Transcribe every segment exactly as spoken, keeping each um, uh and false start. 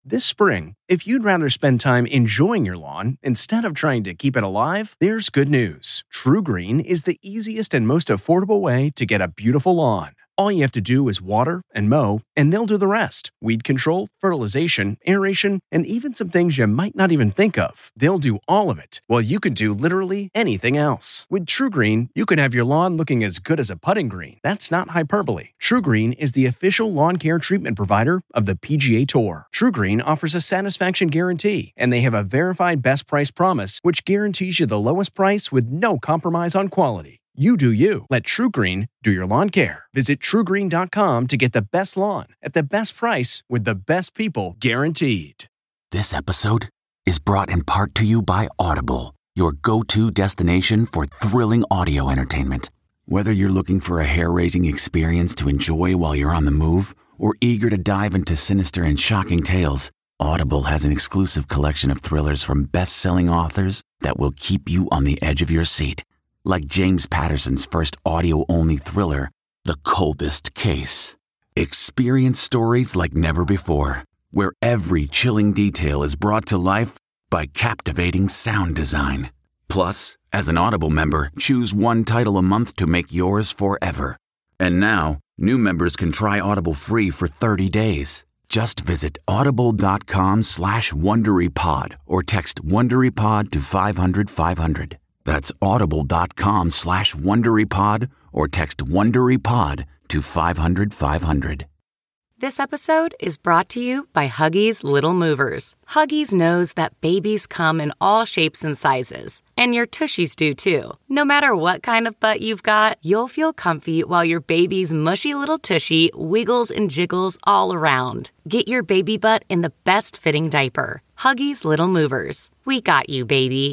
This spring, if you'd rather spend time enjoying your lawn instead of trying to keep it alive, there's good news. TruGreen is the easiest and most affordable way to get a beautiful lawn. All you have to do is water and mow, and they'll do the rest. Weed control, fertilization, aeration, and even some things you might not even think of. They'll do all of it, while you can do literally anything else. With TruGreen, you can have your lawn looking as good as a putting green. That's not hyperbole. TruGreen is the official lawn care treatment provider of the P G A Tour. TruGreen offers a satisfaction guarantee, and they have a verified best price promise, which guarantees you the lowest price with no compromise on quality. You do you. Let TruGreen do your lawn care. Visit True Green dot com to get the best lawn at the best price with the best people guaranteed. This episode is brought in part to you by Audible, your go-to destination for thrilling audio entertainment. Whether you're looking for a hair-raising experience to enjoy while you're on the move or eager to dive into sinister and shocking tales, Audible has an exclusive collection of thrillers from best-selling authors that will keep you on the edge of your seat. Like James Patterson's first audio-only thriller, The Coldest Case. Experience stories like never before, where every chilling detail is brought to life by captivating sound design. Plus, as an Audible member, choose one title a month to make yours forever. And now, new members can try Audible free for thirty days. Just visit audible.com slash WonderyPod or text WonderyPod to five hundred five hundred. That's audible.com slash WonderyPod or text WonderyPod to five hundred five hundred. This episode is brought to you by Huggies Little Movers. Huggies knows that babies come in all shapes and sizes, and your tushies do too. No matter what kind of butt you've got, you'll feel comfy while your baby's mushy little tushy wiggles and jiggles all around. Get your baby butt in the best fitting diaper. Huggies Little Movers. We got you, baby.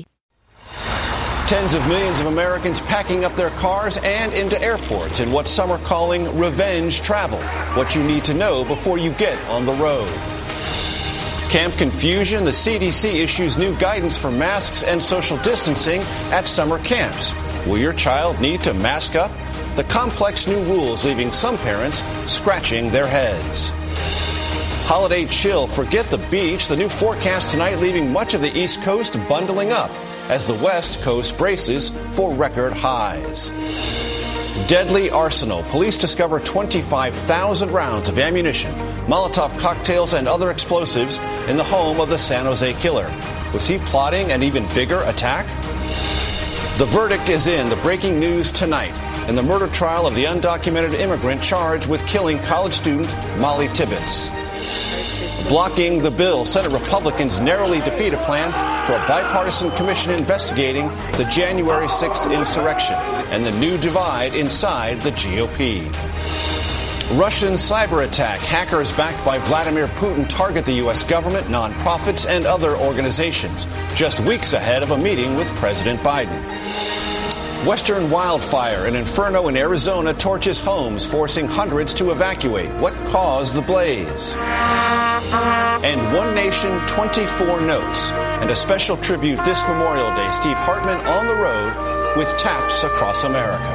Tens of millions of Americans packing up their cars and into airports in what some are calling revenge travel. What you need to know before you get on the road. Camp confusion, the C D C issues new guidance for masks and social distancing at summer camps. Will your child need to mask up? The complex new rules leaving some parents scratching their heads. Holiday chill, forget the beach. The new forecast tonight leaving much of the East Coast bundling up as the West Coast braces for record highs. Deadly arsenal. Police discover twenty-five thousand rounds of ammunition, Molotov cocktails, and other explosives in the home of the San Jose killer. Was he plotting an even bigger attack? The verdict is in. The breaking news tonight in the murder trial of the undocumented immigrant charged with killing college student Molly Tibbetts. Blocking the bill, Senate Republicans narrowly defeat a plan for a bipartisan commission investigating the January sixth insurrection and the new divide inside the G O P. Russian cyber attack. Hackers backed by Vladimir Putin target the U S government, nonprofits, and other organizations, just weeks ahead of a meeting with President Biden. Western wildfire. An inferno in Arizona torches homes, forcing hundreds to evacuate. What caused the blaze? And One Nation, twenty-four notes. And a special tribute this Memorial Day. Steve Hartman on the road with taps across America.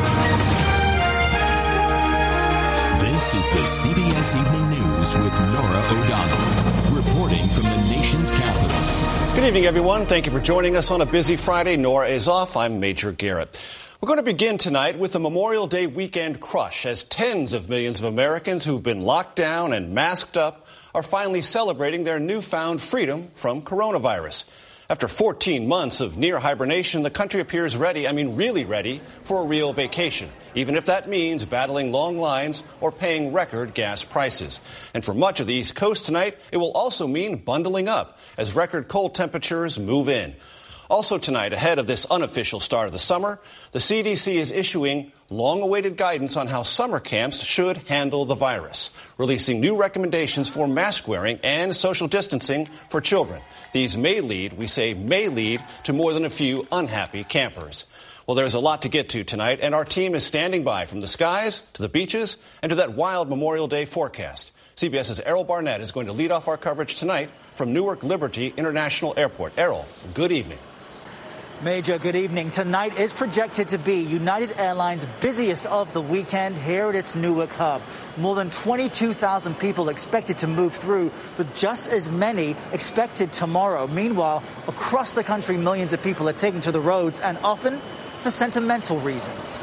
This is the C B S Evening News with Norah O'Donnell, reporting from the nation's capital. Good evening, everyone. Thank you for joining us on a busy Friday. Nora is off. I'm Major Garrett. We're going to begin tonight with the Memorial Day weekend crush as tens of millions of Americans who've been locked down and masked up are finally celebrating their newfound freedom from coronavirus. After fourteen months of near hibernation, the country appears ready, I mean really ready, for a real vacation, even if that means battling long lines or paying record gas prices. And for much of the East Coast tonight, it will also mean bundling up as record cold temperatures move in. Also tonight, ahead of this unofficial start of the summer, the C D C is issuing long-awaited guidance on how summer camps should handle the virus, releasing new recommendations for mask wearing and social distancing for children. These may lead, we say may lead, to more than a few unhappy campers. Well, there's a lot to get to tonight, and our team is standing by from the skies to the beaches and to that wild Memorial Day forecast. CBS's Errol Barnett is going to lead off our coverage tonight from Newark Liberty International Airport. Errol, good evening. Major, good evening. Tonight is projected to be United Airlines' busiest of the weekend here at its Newark hub. More than twenty-two thousand people expected to move through, with just as many expected tomorrow. Meanwhile, across the country, millions of people are taking to the roads, and often for sentimental reasons.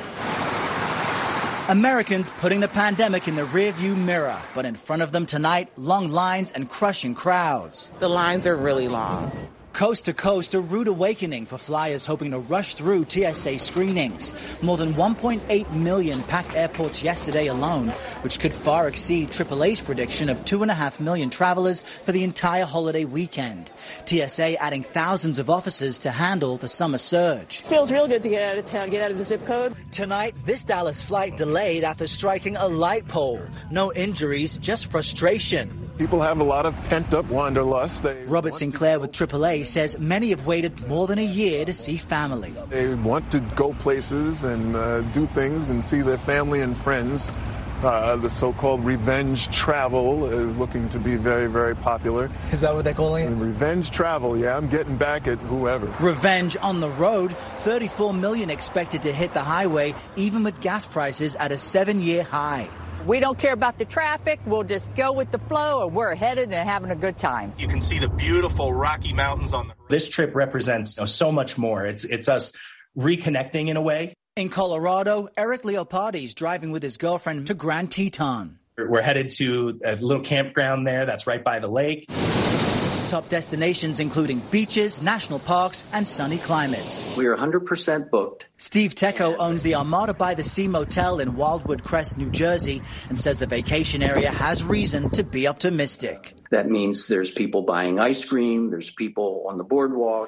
Americans putting the pandemic in the rearview mirror, but in front of them tonight, long lines and crushing crowds. The lines are really long. Coast to coast, a rude awakening for flyers hoping to rush through T S A screenings. More than one point eight million packed airports yesterday alone, which could far exceed triple A's prediction of two point five million travelers for the entire holiday weekend. T S A adding thousands of officers to handle the summer surge. Feels real good to get out of town, get out of the zip code. Tonight, this Dallas flight delayed after striking a light pole. No injuries, just frustration. People have a lot of pent-up wanderlust. They Robert Sinclair with triple A says many have waited more than a year to see family. They want to go places and uh, do things and see their family and friends. Uh, the so-called revenge travel is looking to be very, very popular. Is that what they're calling it? Revenge travel, yeah. I'm getting back at whoever. Revenge on the road. thirty-four million expected to hit the highway, even with gas prices at a seven-year high. We don't care about the traffic. We'll just go with the flow, and we're headed and having a good time. You can see the beautiful Rocky Mountains on the... This trip represents you know, so much more. It's it's us reconnecting in a way. In Colorado, Eric Leopardi's driving with his girlfriend to Grand Teton. We're headed to a little campground there that's right by the lake. Top destinations including beaches, national parks, and sunny climates. We are one hundred percent booked. Steve Tecco owns the Armada by the Sea Motel in Wildwood Crest, New Jersey, and says the vacation area has reason to be optimistic. That means there's people buying ice cream, there's people on the boardwalk.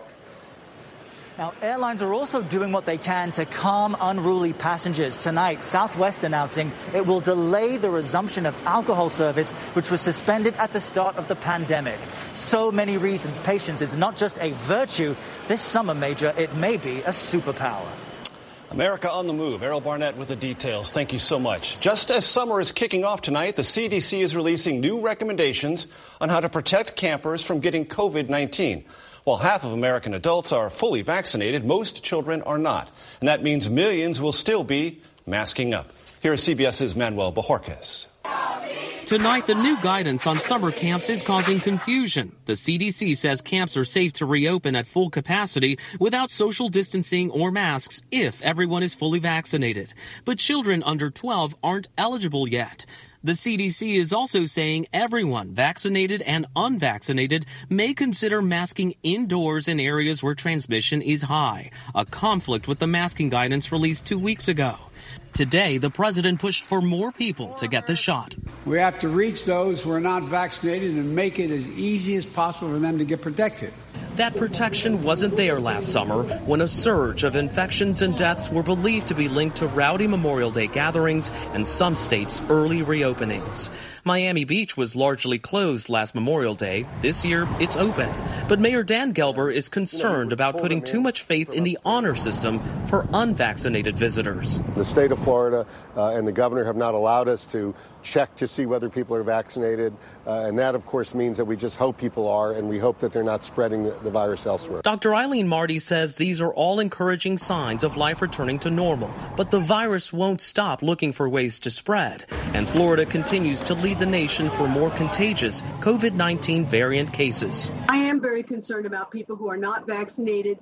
Now, airlines are also doing what they can to calm unruly passengers. Tonight, Southwest announcing it will delay the resumption of alcohol service, which was suspended at the start of the pandemic. So many reasons patience is not just a virtue. This summer, Major, it may be a superpower. America on the move. Errol Barnett with the details. Thank you so much. Just as summer is kicking off tonight, the C D C is releasing new recommendations on how to protect campers from getting COVID nineteen. While half of American adults are fully vaccinated, most children are not. And that means millions will still be masking up. Here is CBS's Manuel Bojorquez. Tonight, the new guidance on summer camps is causing confusion. The C D C says camps are safe to reopen at full capacity without social distancing or masks if everyone is fully vaccinated. But children under twelve aren't eligible yet. The C D C is also saying everyone, vaccinated and unvaccinated, may consider masking indoors in areas where transmission is high, a conflict with the masking guidance released two weeks ago. Today, the president pushed for more people to get the shot. We have to reach those who are not vaccinated and make it as easy as possible for them to get protected. That protection wasn't there last summer when a surge of infections and deaths were believed to be linked to rowdy Memorial Day gatherings and some states' early reopenings. Miami Beach was largely closed last Memorial Day. This year, it's open. But Mayor Dan Gelber is concerned about putting too much faith in the honor system for unvaccinated visitors. The state of Florida uh, and the governor have not allowed us to check to see whether people are vaccinated. Uh, and that, of course, means that we just hope people are, and we hope that they're not spreading the, the virus elsewhere. Doctor Eileen Marty says these are all encouraging signs of life returning to normal. But the virus won't stop looking for ways to spread. And Florida continues to lead the nation for more contagious COVID nineteen variant cases. I am very concerned about people who are not vaccinated,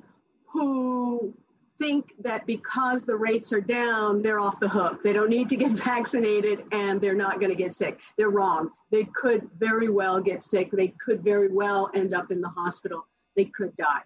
who think that because the rates are down, they're off the hook. They don't need to get vaccinated and they're not going to get sick. They're wrong. They could very well get sick. They could very well end up in the hospital. They could die.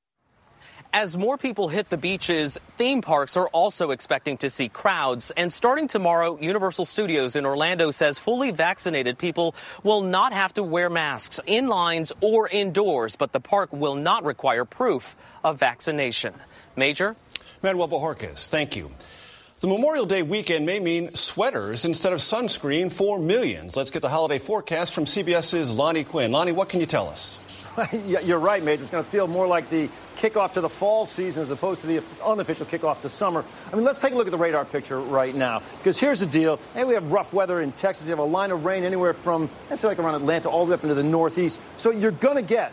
As more people hit the beaches, theme parks are also expecting to see crowds. And starting tomorrow, Universal Studios in Orlando says fully vaccinated people will not have to wear masks in lines or indoors, but the park will not require proof of vaccination. Major? Manuel Bojorquez, thank you. The Memorial Day weekend may mean sweaters instead of sunscreen for millions. Let's get the holiday forecast from CBS's Lonnie Quinn. Lonnie, what can you tell us? You're right, Major. It's going to feel more like the kickoff to the fall season as opposed to the unofficial kickoff to summer. I mean, let's take a look at the radar picture right now. Because here's the deal. Hey, we have rough weather in Texas. You have a line of rain anywhere from, let's say, like around Atlanta all the way up into the northeast. So you're going to get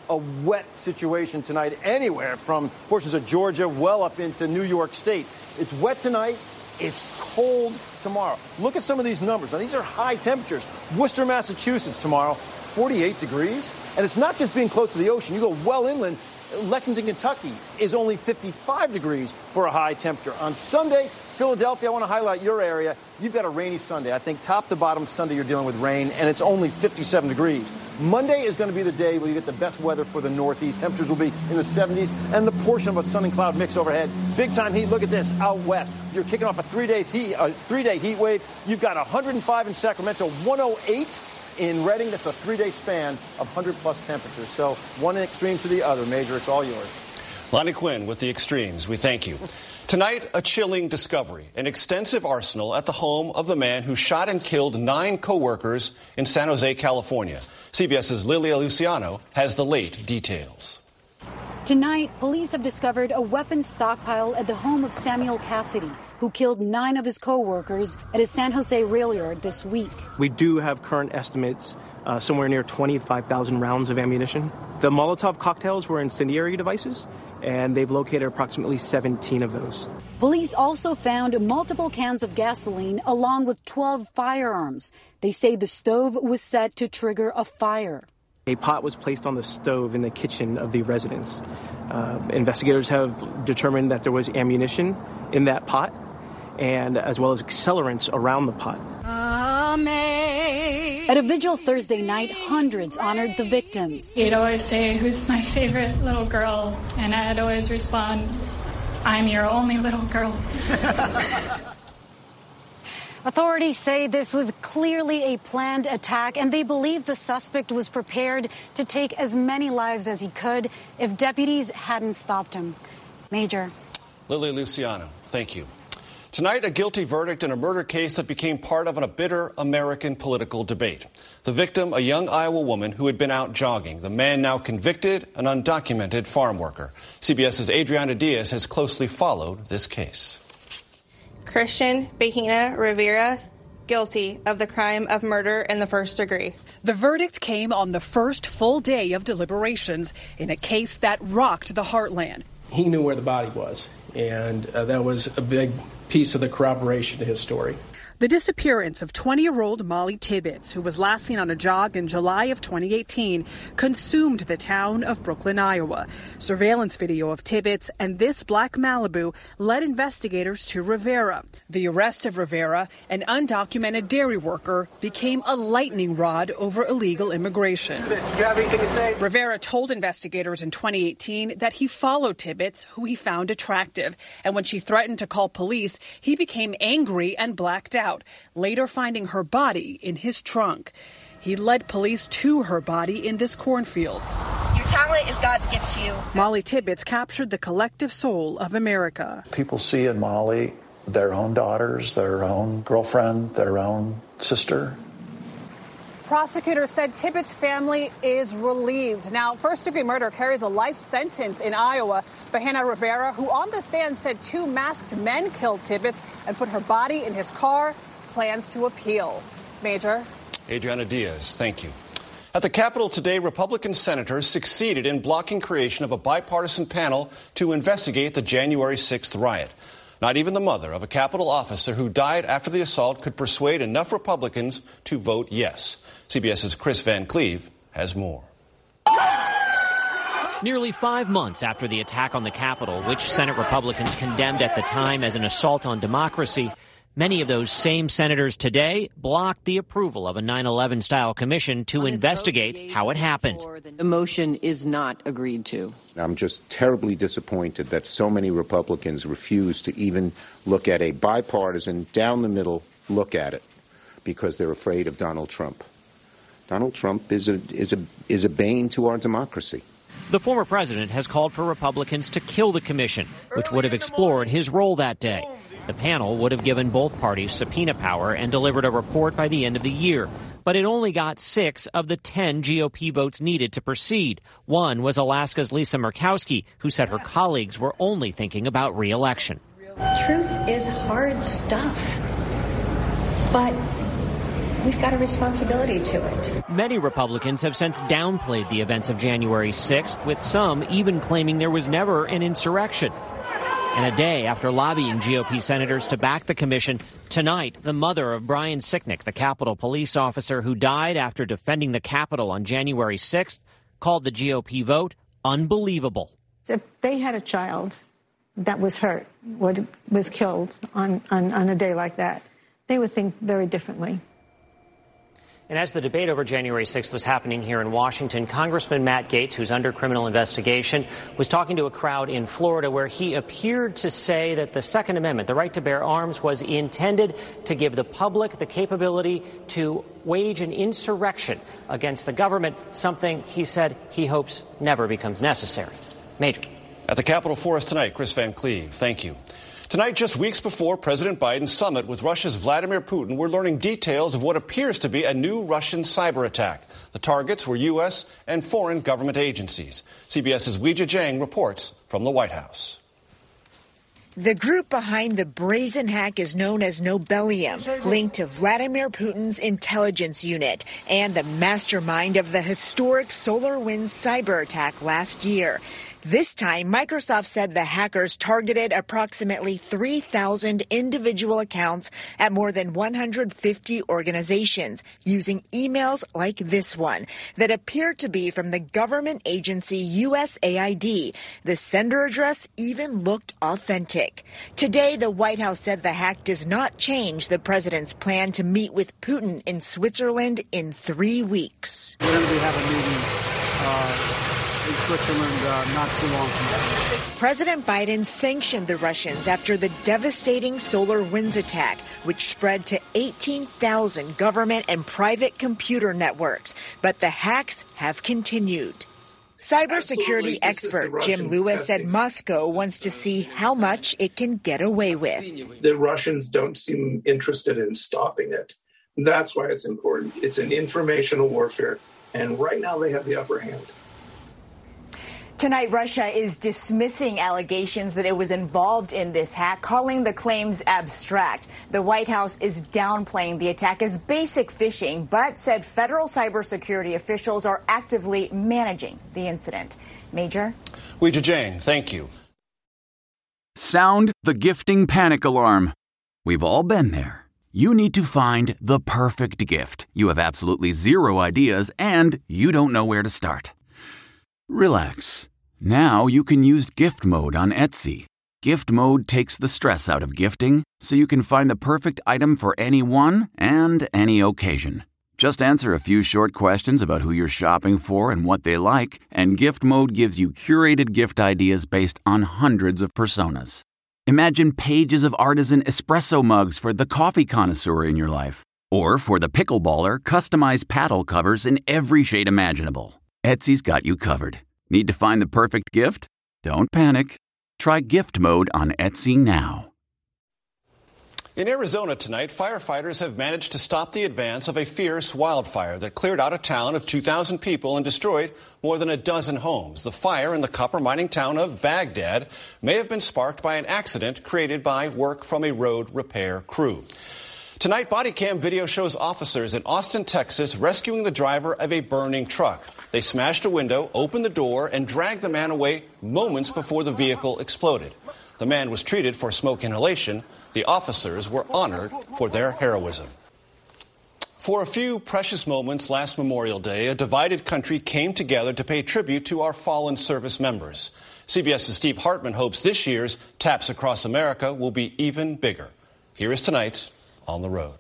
a wet situation tonight anywhere from portions of Georgia well up into New York State. It's wet tonight. It's cold tomorrow. Look at some of these numbers. Now, these are high temperatures. Worcester, Massachusetts tomorrow, forty-eight degrees. And it's not just being close to the ocean. You go well inland. Lexington, Kentucky is only fifty-five degrees for a high temperature. On Sunday, Philadelphia, I want to highlight your area. You've got a rainy Sunday. I think top to bottom Sunday you're dealing with rain, and it's only fifty-seven degrees. Monday is going to be the day where you get the best weather for the Northeast. Temperatures will be in the seventies, and the portion of a sun and cloud mix overhead. Big-time heat. Look at this out west. You're kicking off a three-day heat, a three-day heat wave. You've got one hundred five in Sacramento, one oh eight in Redding. That's a three-day span of one hundred plus temperatures. So one extreme to the other. Major, it's all yours. Lonnie Quinn with the extremes. We thank you. Tonight, a chilling discovery, an extensive arsenal at the home of the man who shot and killed nine co-workers in San Jose, California. CBS's Lilia Luciano has the late details. Tonight, police have discovered a weapons stockpile at the home of Samuel Cassidy, who killed nine of his co-workers at a San Jose rail yard this week. We do have current estimates, uh, somewhere near twenty-five thousand rounds of ammunition. The Molotov cocktails were incendiary devices, and they've located approximately seventeen of those. Police also found multiple cans of gasoline along with twelve firearms. They say the stove was set to trigger a fire. A pot was placed on the stove in the kitchen of the residence. Uh, investigators have determined that there was ammunition in that pot, and as well as accelerants around the pot. At a vigil Thursday night, hundreds honored the victims. He'd always say, "Who's my favorite little girl?" And I'd always respond, "I'm your only little girl." Authorities say this was clearly a planned attack, and they believe the suspect was prepared to take as many lives as he could if deputies hadn't stopped him. Major. Lily Luciano, thank you. Tonight, a guilty verdict in a murder case that became part of a bitter American political debate. The victim, a young Iowa woman who had been out jogging. The man now convicted, an undocumented farm worker. CBS's Adriana Diaz has closely followed this case. Christian Bahena Rivera, guilty of the crime of murder in the first degree. The verdict came on the first full day of deliberations in a case that rocked the heartland. He knew where the body was, and uh, that was a big piece of the corroboration to his story. The disappearance of twenty-year-old Molly Tibbetts, who was last seen on a jog in July of twenty eighteen, consumed the town of Brooklyn, Iowa. Surveillance video of Tibbetts and this black Malibu led investigators to Rivera. The arrest of Rivera, an undocumented dairy worker, became a lightning rod over illegal immigration. Do you have anything to say? Rivera told investigators in twenty eighteen that he followed Tibbetts, who he found attractive. And when she threatened to call police, he became angry and blacked out. Out, later finding her body in his trunk. He led police to her body in this cornfield. Your talent is God's gift to you. Molly Tibbetts captured the collective soul of America. People see in Molly their own daughters, their own girlfriend, their own sister. Prosecutors said Tibbetts' family is relieved. Now, first-degree murder carries a life sentence in Iowa. Bahena Rivera, who on the stand said two masked men killed Tibbetts and put her body in his car, plans to appeal. Major. Adriana Diaz, thank you. At the Capitol today, Republican senators succeeded in blocking creation of a bipartisan panel to investigate the January sixth riot. Not even the mother of a Capitol officer who died after the assault could persuade enough Republicans to vote yes. CBS's Chris Van Cleve has more. Nearly five months after the attack on the Capitol, which Senate Republicans condemned at the time as an assault on democracy, many of those same senators today blocked the approval of a nine eleven style commission to investigate how it happened. The motion is not agreed to. I'm just terribly disappointed that so many Republicans refuse to even look at a bipartisan, down-the-middle look at it because they're afraid of Donald Trump. Donald Trump is a, is a, is a bane to our democracy. The former president has called for Republicans to kill the commission, which would have explored his role that day. The panel would have given both parties subpoena power and delivered a report by the end of the year. But it only got six of the ten G O P votes needed to proceed. One was Alaska's Lisa Murkowski, who said her colleagues were only thinking about re-election. Truth is hard stuff. But we've got a responsibility to it. Many Republicans have since downplayed the events of January sixth, with some even claiming there was never an insurrection. And a day after lobbying G O P senators to back the commission, tonight, the mother of Brian Sicknick, the Capitol police officer who died after defending the Capitol on January sixth, called the G O P vote unbelievable. If they had a child that was hurt, or was killed on, on, on a day like that, they would think very differently. And as the debate over January sixth was happening here in Washington, Congressman Matt Gaetz, who's under criminal investigation, was talking to a crowd in Florida where he appeared to say that the Second Amendment, the right to bear arms, was intended to give the public the capability to wage an insurrection against the government, something he said he hopes never becomes necessary. Major. At the Capitol for us tonight, Chris Van Cleve. Thank you. Tonight, just weeks before President Biden's summit with Russia's Vladimir Putin, we're learning details of what appears to be a new Russian cyber attack. The targets were U S and foreign government agencies. CBS's Weijia Jiang reports from the White House. The group behind the brazen hack is known as Nobelium, linked to Vladimir Putin's intelligence unit and the mastermind of the historic SolarWinds cyber attack last year. This time, Microsoft said the hackers targeted approximately three thousand individual accounts at more than one hundred fifty organizations using emails like this one that appeared to be from the government agency U S A I D. The sender address even looked authentic. Today, the White House said the hack does not change the president's plan to meet with Putin in Switzerland in three weeks. We're going to have a meeting uh, in Switzerland uh, not too long from now. President Biden sanctioned the Russians after the devastating SolarWinds attack, which spread to eighteen thousand government and private computer networks. But the hacks have continued. Cybersecurity expert Jim Lewis said Moscow wants to see how much it can get away with. The Russians don't seem interested in stopping it. That's why it's important. It's an informational warfare, and right now they have the upper hand. Tonight, Russia is dismissing allegations that it was involved in this hack, calling the claims abstract. The White House is downplaying the attack as basic phishing, but said federal cybersecurity officials are actively managing the incident. Major? Weijia Jiang, thank you. Sound the gifting panic alarm. We've all been there. You need to find the perfect gift. You have absolutely zero ideas, and you don't know where to start. Relax. Now you can use gift mode on Etsy. Gift mode takes the stress out of gifting, so you can find the perfect item for anyone and any occasion. Just answer a few short questions about who you're shopping for and what they like, and gift mode gives you curated gift ideas based on hundreds of personas. Imagine pages of artisan espresso mugs for the coffee connoisseur in your life. Or for the pickleballer, customized paddle covers in every shade imaginable. Etsy's got you covered. Need to find the perfect gift? Don't panic. Try gift mode on Etsy now. In Arizona tonight, firefighters have managed to stop the advance of a fierce wildfire that cleared out a town of two thousand people and destroyed more than a dozen homes. The fire in the copper mining town of Baghdad may have been sparked by an accident created by work from a road repair crew. Tonight, body cam video shows officers in Austin, Texas, rescuing the driver of a burning truck. They smashed a window, opened the door, and dragged the man away moments before the vehicle exploded. The man was treated for smoke inhalation. The officers were honored for their heroism. For a few precious moments last Memorial Day, a divided country came together to pay tribute to our fallen service members. CBS's Steve Hartman hopes this year's Taps Across America will be even bigger. Here is tonight's On the Road.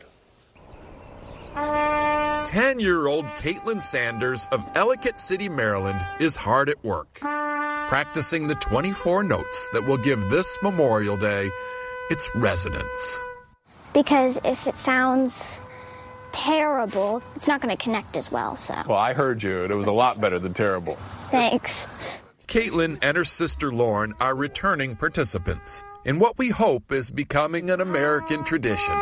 ten-year-old Caitlin Sanders of Ellicott City, Maryland, is hard at work, practicing the twenty-four notes that will give this Memorial Day its resonance. Because if it sounds terrible, it's not going to connect as well, so. Well, I heard you, and it was a lot better than terrible. Thanks. Caitlin and her sister Lauren are returning participants in what we hope is becoming an American tradition.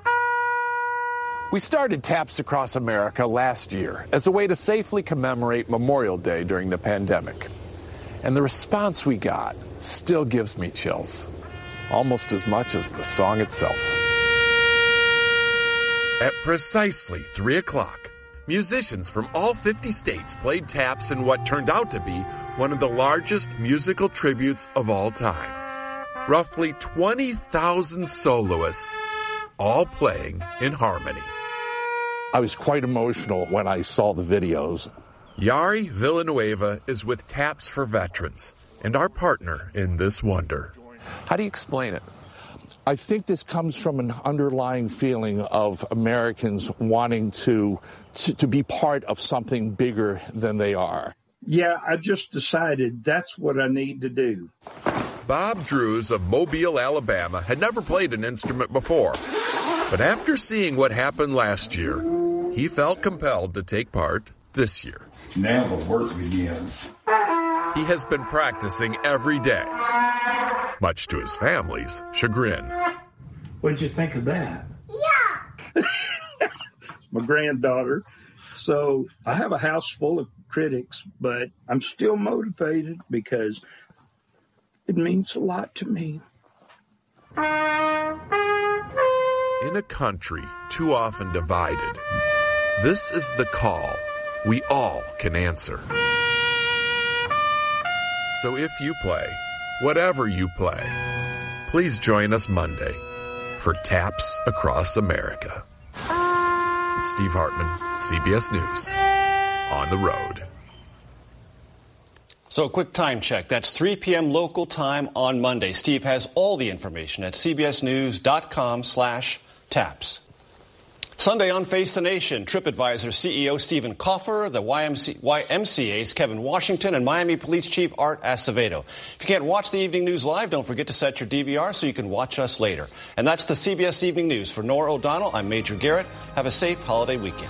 We started Taps Across America last year as a way to safely commemorate Memorial Day during the pandemic. And the response we got still gives me chills, almost as much as the song itself. At precisely three o'clock, musicians from all fifty states played taps in what turned out to be one of the largest musical tributes of all time. Roughly twenty thousand soloists, all playing in harmony. I was quite emotional when I saw the videos. Yari Villanueva is with Taps for Veterans and our partner in this wonder. How do you explain it? I think this comes from an underlying feeling of Americans wanting to, to, to be part of something bigger than they are. Yeah, I just decided that's what I need to do. Bob Drews of Mobile, Alabama, had never played an instrument before. But after seeing what happened last year, he felt compelled to take part this year. Now the work begins. He has been practicing every day, much to his family's chagrin. What'd you think of that? Yuck! My granddaughter. So I have a house full of critics, but I'm still motivated because it means a lot to me. In a country too often divided, this is the call we all can answer. So if you play, whatever you play, please join us Monday for Taps Across America. Steve Hartman, C B S News, on the road. So a quick time check. That's three p.m. local time on Monday. Steve has all the information at cbsnews.com slash taps. Sunday on Face the Nation, TripAdvisor C E O Stephen Kaufer, the Y M C A's Kevin Washington, and Miami Police Chief Art Acevedo. If you can't watch the evening news live, don't forget to set your D V R so you can watch us later. And that's the C B S Evening News. For Nora O'Donnell, I'm Major Garrett. Have a safe holiday weekend.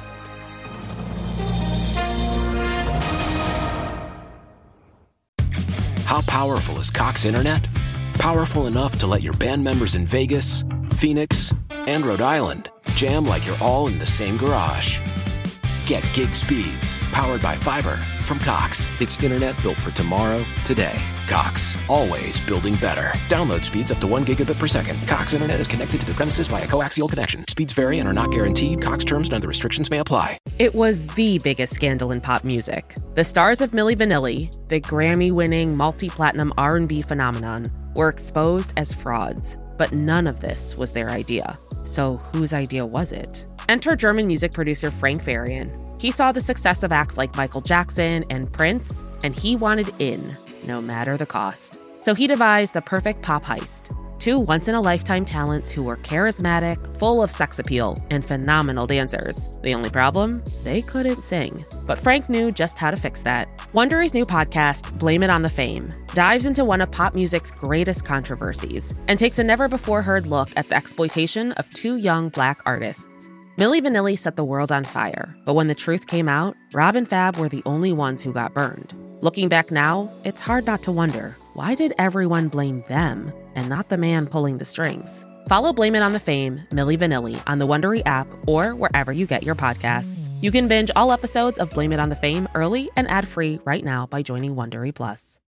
How powerful is Cox Internet? Powerful enough to let your band members in Vegas, Phoenix, and Rhode Island jam like you're all in the same garage. Get gig speeds powered by fiber from Cox. It's internet built for tomorrow, today. Cox, always building better. Download speeds up to one gigabit per second. Cox Internet is connected to the premises via coaxial connection. Speeds vary and are not guaranteed. Cox terms and other restrictions may apply. It was the biggest scandal in pop music. The stars of Milli Vanilli, the Grammy-winning multi-platinum R and B phenomenon, were exposed as frauds. But none of this was their idea. So whose idea was it? Enter German music producer Frank Farian. He saw the success of acts like Michael Jackson and Prince, and he wanted in, no matter the cost. So he devised the perfect pop heist. Two once-in-a-lifetime talents who were charismatic, full of sex appeal, and phenomenal dancers. The only problem? They couldn't sing. But Frank knew just how to fix that. Wondery's new podcast, Blame It on the Fame, dives into one of pop music's greatest controversies and takes a never-before-heard look at the exploitation of two young Black artists. Milli Vanilli set the world on fire, but when the truth came out, Rob and Fab were the only ones who got burned. Looking back now, it's hard not to wonder, why did everyone blame them and not the man pulling the strings? Follow Blame It on the Fame, Milli Vanilli, on the Wondery app or wherever you get your podcasts. You can binge all episodes of Blame It on the Fame early and ad-free right now by joining Wondery Plus.